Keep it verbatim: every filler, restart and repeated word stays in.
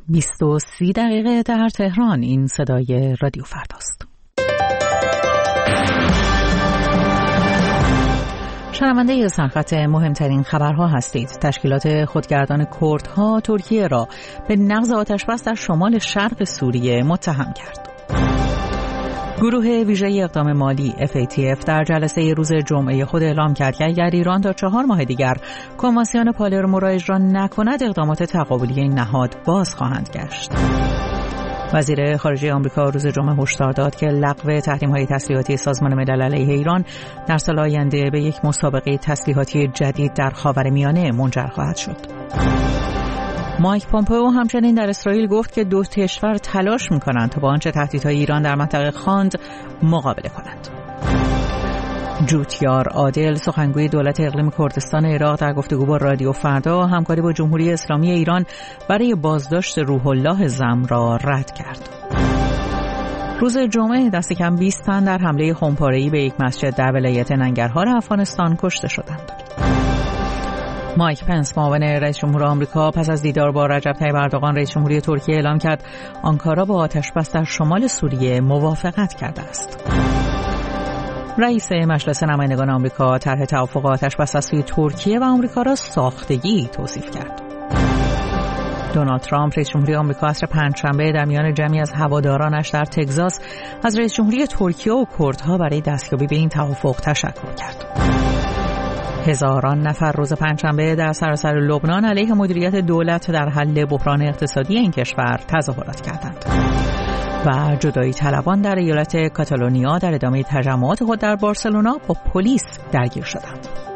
بیست و سی دقیقه در تهران. این صدای رادیو فرداست. شنونده سرخط مهمترین خبرها هستید. تشکیلات خودگردان کردها ترکیه را به نقض آتش‌بس در شمال شرق سوریه متهم کرد. گروه ویژه اقدام مالی اف ای تی اف در جلسه روز جمعه خود اعلام کرد که اگر ایران تا چهار ماه دیگر کنوانسیون پالرمو را اجرا نکند، اقدامات تقابلی این نهاد باز خواهند گشت. وزیر خارجه آمریکا روز جمعه هشدار داد که لغو تحریم‌های تسلیحاتی سازمان ملل علیه ایران در سال آینده به یک مسابقه تسلیحاتی جدید در خاورمیانه منجر خواهد شد. مایک پومپئو همچنین در اسرائیل گفت که دو کشور تلاش می‌کنند تا با آنچه تهدیدهای ایران در منطقه خواند مقابله کنند. جوتیار عادل، سخنگوی دولت اقلیم کردستان عراق، در گفتگو با رادیو فردا همکاری با جمهوری اسلامی ایران برای بازداشت روح الله زم را رد کرد. روز جمعه دست کم بیست تن در حمله خمپاره‌ای به یک مسجد در ولایت ننگرهار افغانستان کشته شدند. مایک پنس، معاون رئیس جمهور آمریکا، پس از دیدار با رجب طیب اردوغان رئیس جمهوری ترکیه اعلام کرد آنکارا با آتش‌بس در شمال سوریه موافقت کرده است. رئیس مجلس نمایندگان آمریکا طرح توافق آتش‌بس از سوی ترکیه و آمریکا را ساختگی توصیف کرد. دونالد ترامپ رئیس جمهوری آمریکا عصر پنجشنبه در میان جمعی از هوادارانش در تگزاس از رئیس جمهوری ترکیه و کردها برای دستیابی به این توافق تشکر کرد. هزاران نفر روز پنجشنبه در سراسر لبنان علیه مدیریت دولت در حل بحران اقتصادی این کشور تظاهرات کردند. و جدایی طلبان در ایالت کاتالونیا در ادامه تجمعات خود در بارسلونا با پلیس درگیر شدند.